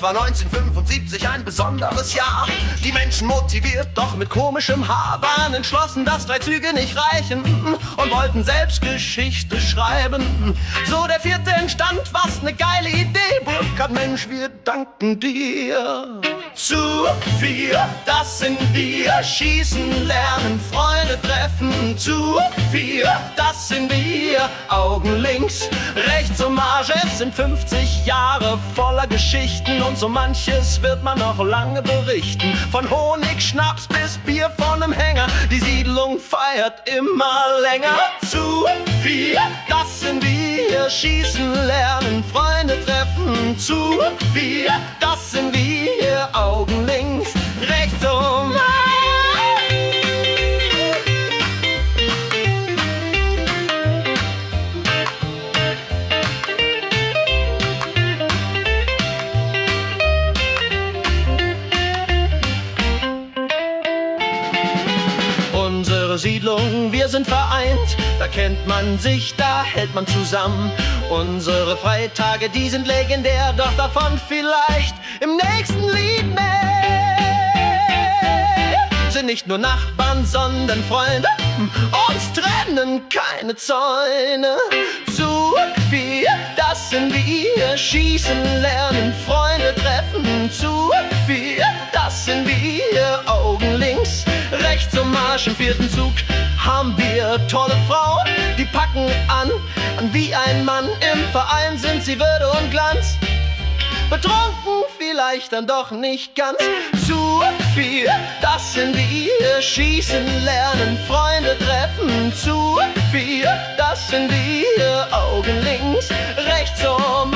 war 1975 ein besonderes Jahr. Die Menschen motiviert, doch mit komischem Haar, waren entschlossen, dass 3 Züge nicht reichen und wollten selbst Geschichte schreiben. So der 4. entstand, was ne geile Idee. Burkhard, Mensch, wir danken dir. Zug 4, das sind wir. Schießen, lernen, Freunde treffen. Zug 4, das sind wir. Augen links, rechts, Hommage. Es sind 50 Jahre voller Geschichten und so manches wird man noch lange berichten. Von Honig, Schnaps bis Bier von nem Hänger. Die Siedlung feiert immer länger. Zug 4, das sind wir. Schießen, lernen, Freunde treffen. Zug 4, das sind wir. Augen links, rechts, Hommage. Unsere Siedlung, wir sind vereint, da kennt man sich, da hält man zusammen. Unsere Freitage, die sind legendär, doch davon vielleicht im nächsten Lied mehr. Sind nicht nur Nachbarn, sondern Freunde, uns trennen keine Zäune. Zug 4, das sind wir, schießen, lernen, Freunde treffen. Zug 4, das sind wir, Augen links, rechts, Marsch. Im 4. Zug haben wir tolle Frauen, die packen an wie ein Mann. Im Verein sind sie Würde und Glanz, betrunken vielleicht dann doch nicht ganz. Zug 4, das sind wir, schießen, lernen, Freunde treffen. Zug 4, das sind wir, Augen links, rechts,